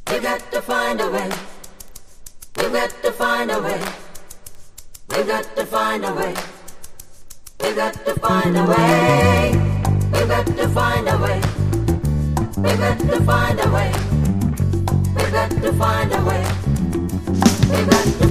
We got to find a way. We got to find a way. We got to find a way. We got to find a way. We got to find a way. We got to find a way. We got to find a way. We got to